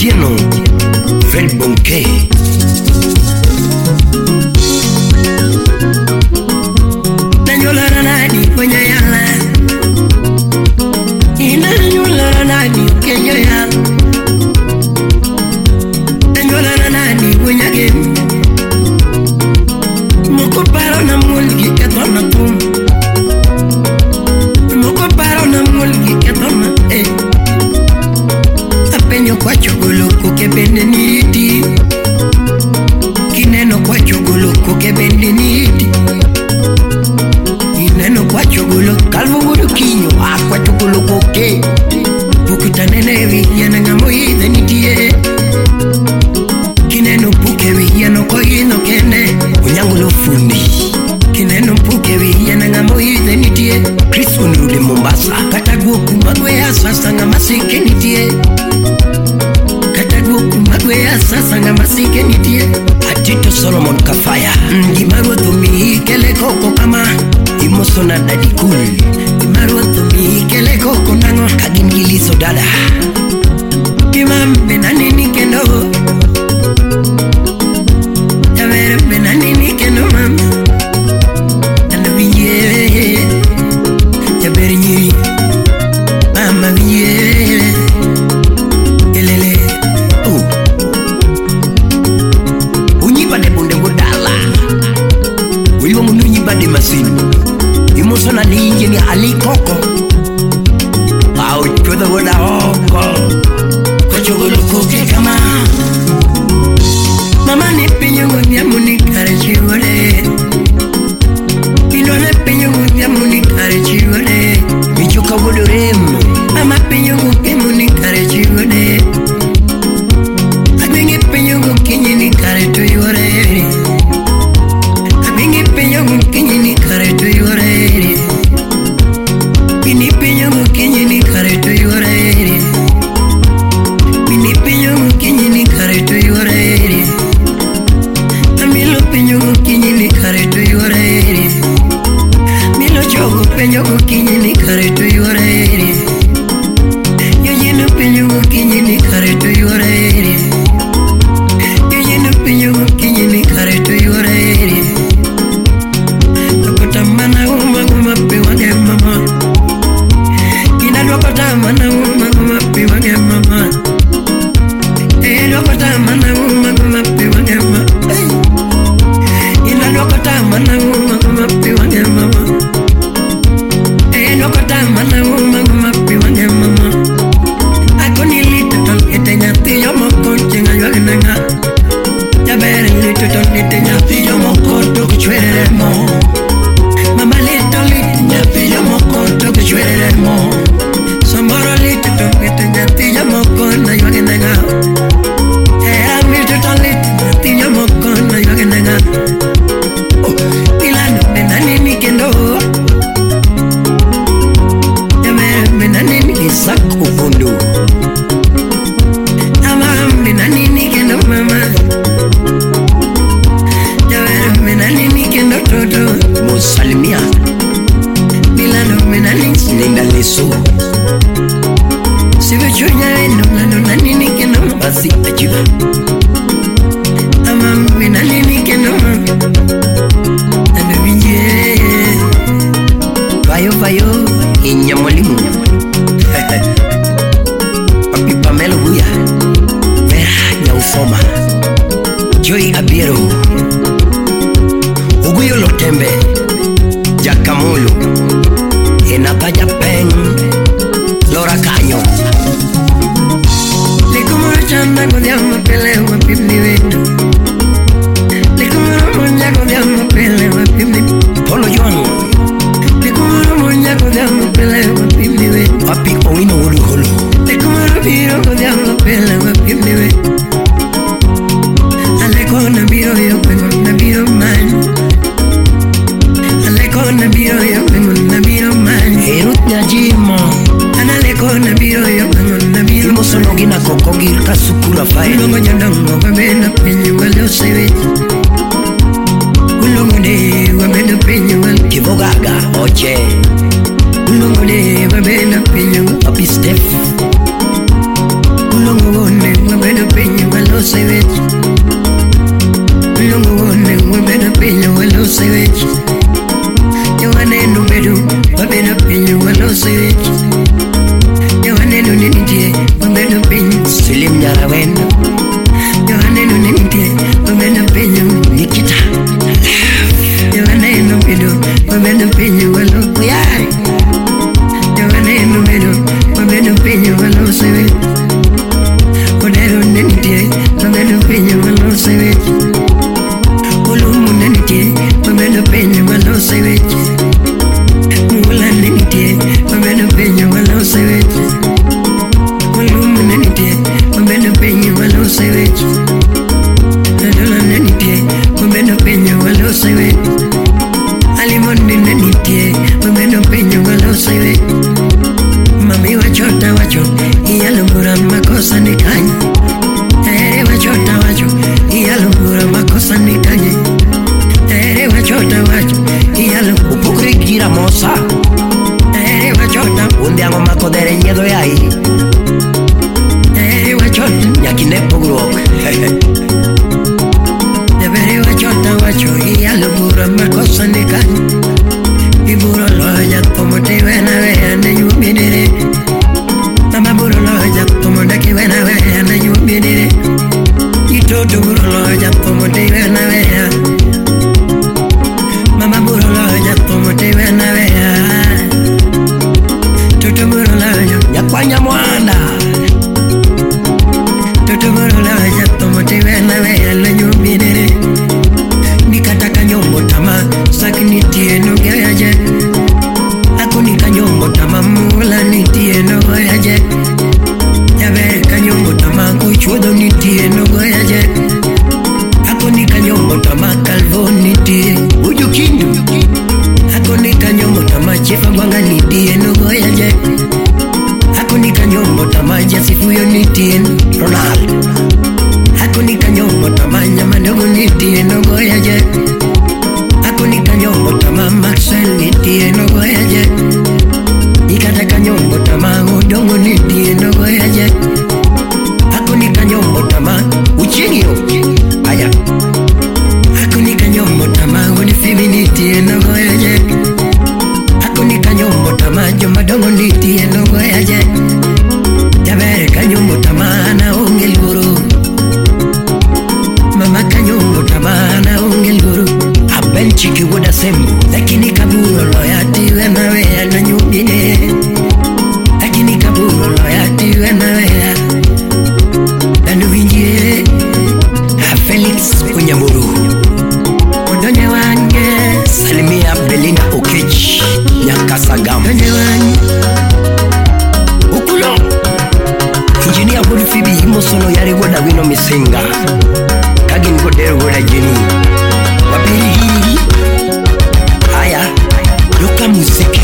Otieno Velbonke. Nanyola nani kwenye yala, inanyola nani kwenye yala, nanyola nani kwenye game. Moko paro na mulki ketona tum, moko paro na mulki ketona apenyo kwa chogolo koke bende niti, kineno kwa chogolo koke bende niti, kineno kwa chogolo kalvo gudu kinyo kwa chogolo koke bukutanelewi yana ngamo ide nitie, kineno pukewi yano koino kene unyangulo fundi, kineno pukewi yana ngamo ide nitie. Chris Unrude Mombasa katagoku magwe sasa ngamasike nitie, katagoku magwe sasa ngamasike nitie. Atito Solomon Kafaya Imaro tumi kele koko kama imosona daddy cool, Imaro tumi kele koko nango kagingilizo dada imam benani nikendo yaver benani nikendo mam anabiye yaver nyiri mama biye elele unyiba de bunde godala uyo mununyi bade masini imosona linje ni alikoko au choda woda hoko chogolo koke kama mama ni pinyo ya muni kare chiwale, pinole pinyo ya muni kare chiwale, bichuka wodorem mama pinyo ya muni kare chiwale, abingi pinyo kinyi ni kare to yore, abingi pinyo kinyi ni kare to yore, bini pinyo kinyi ni kare to yore, bini pinyo kinyi ni kare to yore, amilo pinyo kinyi ni kare to yore, milo chogo pinyo kinyi ni kare to yore, yoyino pinyo kinyi ni kare to yore, yoyino pinyo kinyi ni kare to yore, lokota mana uma pe wage mama, ina lokota mana uma pe wage mama, lokota mana uma pe wage mama, ina lokota mana uma pe wage mama, lokota mana uma pe wage mama, akoni litoton etenya tiyo moko chenga yogenanga, jabere litoton etenya tiyo moko toku chwerere mo, mama litoton tiyo moko toku chwerere mo, somboro litoton etenya tiyo moko na yogenanga, era litoton tiyo moko na yogenanga, ilano benani nikendo, jabere benani nikisak ufundu, ama benani nikendo mama, jabere benani nikendo toto, musalimia, ilano benani nenda leso, sivechunya eno nani nikendo basi ajiba, ama benani nikendo mama, anavinje, vayo inyamolimu, papi Pamela Buya, Vera Nyausoma, Joy Abiero, Uguyo Lotembe, Jakamolo, Enataja Peng, Laura Canyo, Likumura chanda kodiamo pele wa pimni wetu, Likumura monja kodiamo pele wa pimni, Polo Yono, Likumura monja kodiamo pele wa pimni wetu, Papi Owino Ulu Holo, Likumura biro kodiamo pele wa pimni wetu, Aleko na biro yo pengo na biro man, Aleko na biro yo pengo na biro man, Erut Nyajimo, Analeko na biro yo pengo na biro man, Imosono gina koko girka sukura fae, Ulongo nyandongo wabena penye wale usewe, Ulongo ne wabena penye wale Kivogaga oche, Ulongo ne wabena penye wale Papi Steph, Ulongo ne wabena walose weche Walum nanitie Wabendo penye walose weche Nadola nanitie Wabendo penye walose weche Alimondi nanitie Wabendo penye walose weche Mami wachota wacho Iyalungura makosa nikanye Wachota wacho Iyalungura makosa nikanye Wachota wacho Iyalungura Upukri gira mosa Wachota Undiamo mako dere nyedo yai Wachota Nyakine pugruok Wachota wacho Iyalungura makosa nikanye Iburo loja Pomote wena wea na yubinire Mama buro loja Pomote ki wena wea na yubinire Itoto buro loja Pomote wena wea Mama buro loja Pomote wena wea Toto buro loja Nyakwanya mwanda Toto buro loja Pomote wena wea na yubinire Nikataka nyombo tama Sakini tieno gayaje Akuni kanyombo tama mula nitieno gayaje Yabere kanyombo tama kuchuodo nitieno gayaje Akuni kanyombo tama kalvo nitie Uju kindu Akuni kanyombo tama chifa gwanga nitieno gayaje Akuni kanyombo tama jasifuyo nitieno Ronaldo Akuni kanyombo tama nyama ndogo nitieno gayaje Akuni kanyombo tama Maxwell nitieno gayaje Ikata kanyombo tama udongo nitieno gayaje Akuni kanyombo tama uchingio Aya Akuni kanyombo tama unifibi nitieno gayaje Akuni kanyombo tama jomba dongo nitieno gayaje Jabere kanyombo tama na ungel guru Mama kanyombo tama na ungel guru Benchiki woda sembu Lakini kaburo loyati wena wea na nyubine Lakini kaburo loyati wena wea Danu vinjie Felix Unyamuru Odonye wange Salimia Belinda Okech Nyakasagam Odonye wange Ukulo Engineer Wood Phoebe Himosono yari woda wino misenga Kagin godero woda jeni Wapiri Aya Yoka Musiki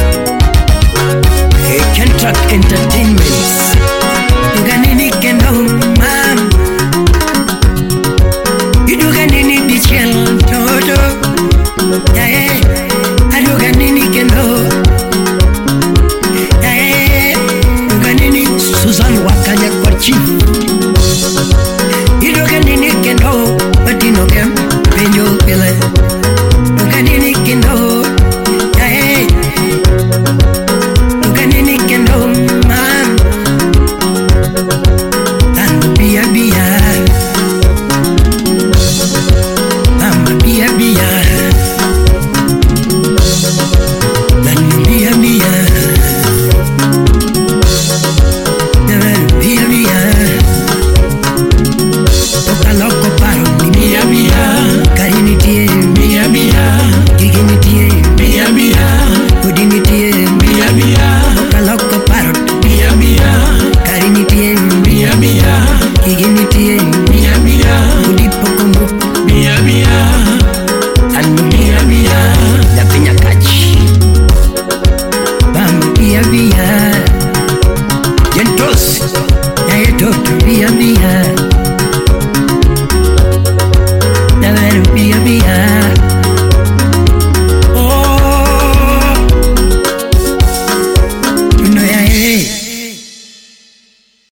Kentrack Entertainment Yuganini kendo mam Yuganini bichel todo Yuganini kendo Yuganini Susan Wakanya kwa chief Yuganini kendo Batino kem Benjo pile Yuganini kendo Yuganini kendo man Tango bia bia Mama bia bia Nanu bia bia Nanu bia bia Toka loco paro ni bia bia Karini tie bia bia Gigini tie bia bia Udini tie bia bia Toka loco paro bia bia Karini tie bia bia Gigini tie bia bia Udipo kumbu bia bia Anu bia bia Lapinya kachi Bamba bia bia Jentos Yae toto bia bia